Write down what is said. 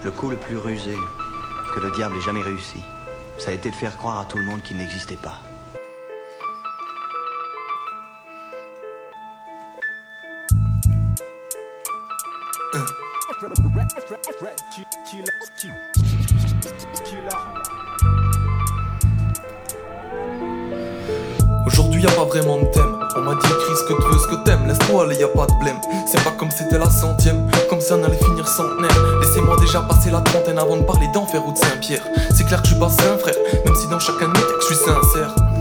Le coup le plus rusé que le diable ait jamais réussi, ça a été de faire croire à tout le monde qu'il n'existait pas. Aujourd'hui y a pas vraiment de thème. On m'a dit Chris que tu veux ce que t'aimes. Laisse-toi aller, y a pas de blême. C'est pas comme c'était la 100e, comme si on allait finir centenaire. Laissez-moi déjà passer la trentaine avant de parler d'enfer ou de Saint-Pierre. C'est clair que je suis pas saint frère, même si dans chacun de mes textes je suis sincère.